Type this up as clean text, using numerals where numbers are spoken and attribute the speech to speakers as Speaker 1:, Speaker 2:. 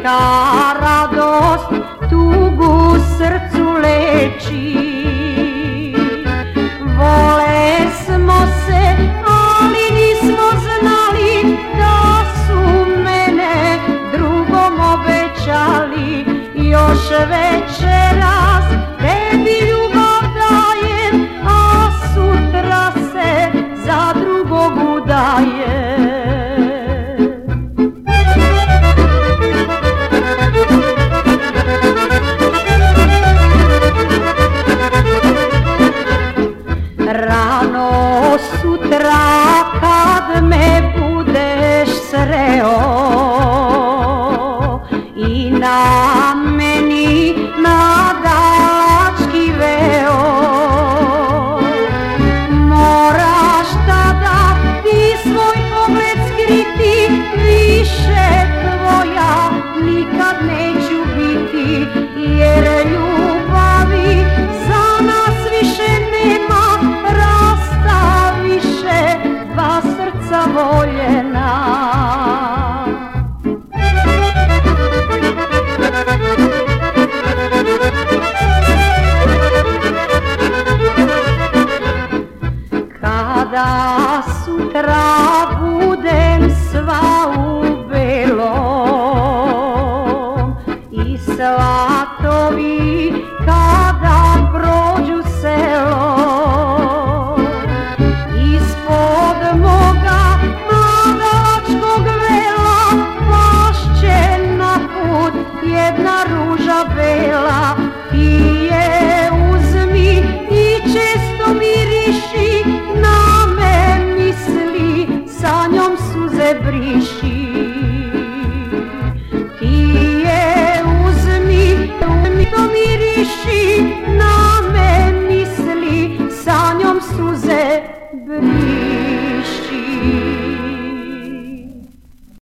Speaker 1: neka radost tugu srcu leči. Vole smo se, ali nismo znali da su mene drugom obećali. Još večeras tebi ljubav dajem, a sutra se za drugog udajem. Rano sutra kad me budeš sreo i na meni nadalački veo, moraš tada ti svoj pogled skriti, više tvoja nikad neću biti, jer ljubavi za nas više nema, više dva srca voljena. Kada sutra budem sva u belom i svatovi kada prođu selo, ispod moga nadalačkog vela pašće na put jedna ruža bela. Ti je uzmi i često miriši, na me misli, sa njom suze briši.